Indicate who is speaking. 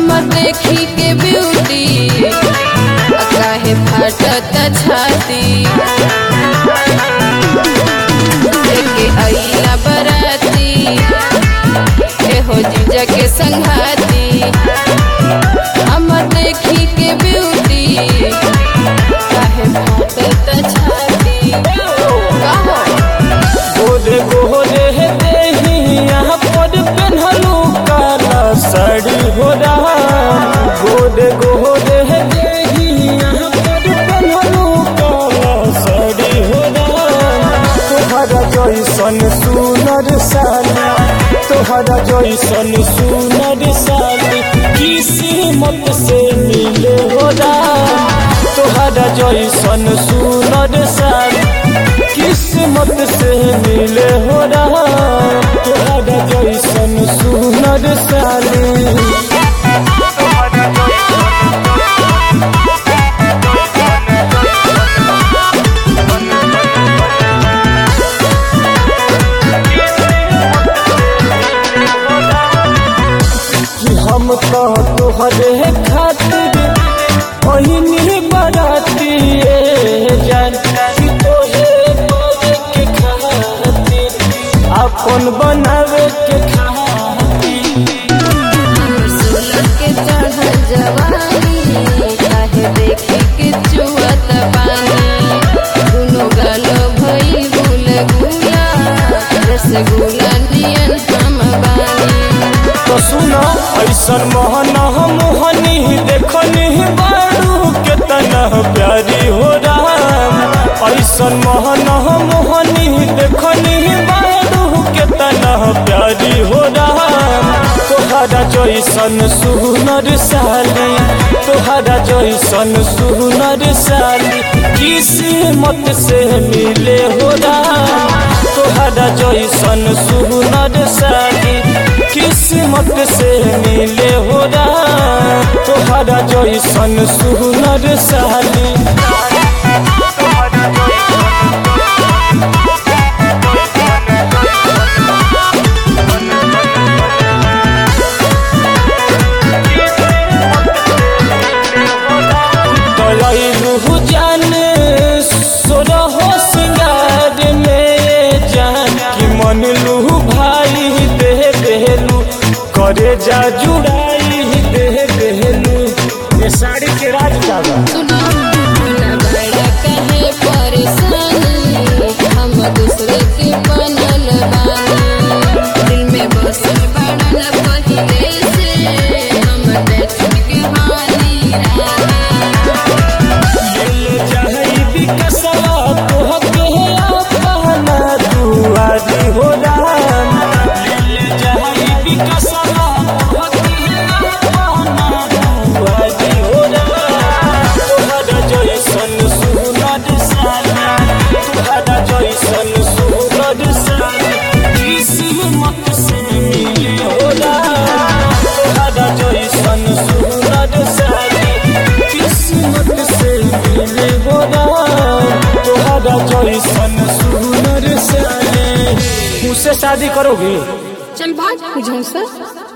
Speaker 1: हमर देखी के ब्यूटी काहे फाटत छाती लेके आइला बराती हो जीजा के संघाती हमर देखी के ब्यूटी काहे फाटत छाती
Speaker 2: गोरे गोरे देही यहाँ पर पेन्हलू काला साड़ी हो रहा गोरे गोरे देही यहाँ पर पेन्हलू काला साड़ी हो रहा तोहरा जैसन सुनर साली तोहरा जैसन सुनर साली किस्मत से मिले हो रहा तोहरा जैसन सुनर साली किस्मत से मिले हो रहा तोहरा जैसन सुनर साली हम तो तोहरे खातिर पहिनी बराती जान तोहे के खातिर अपन बनावे के खातिर
Speaker 1: के चढ़ल जवानी काहे देखे के चुअत पानी दुनो गालो भई गुल गुला रसगुल्ला नियन हम बानी
Speaker 2: तो सुनो ऐसन मोहन मोहनी देखनी बारू केतना प्यारी हो रहा ऐसन मोहन मोहनी देखनी बारू केतना प्यारी हो रहा तोहरा जैसन सुनर साली तोहरा जैसन सुनर साली किस्मत से मिले हो रहा तोहरा जैसन सुनर साली किस्मत से मिले हो रहा तोहरा जैसन सुनर साली गलैलू जाने सोरहो सिंगार में जान कि मन लू भाई दे देलू करे जा जुड़ाई दे देलू ये साड़ी के राज का
Speaker 1: सुना बड़ा कहे परेशानी हम दूसरे के बनल बानी दिल में बसल बड़ा न पहिले से हम देख के हानी
Speaker 2: ले चाहे बिकसवा तोहके अपना दुआरी हो रहा ले चाहे बिकसवा तोहके अपना दुआरी हो रहा तोहरा जैसन सुनर साली तोहरा जैसन सुनर साली किस्मत से मिले हो रहा तोहरा जैसन सुनर साली किस्मत से मिले हो रहा तोहरा जैसन सुनर साली मुझसे शादी करोगी
Speaker 1: चल भाग मुझे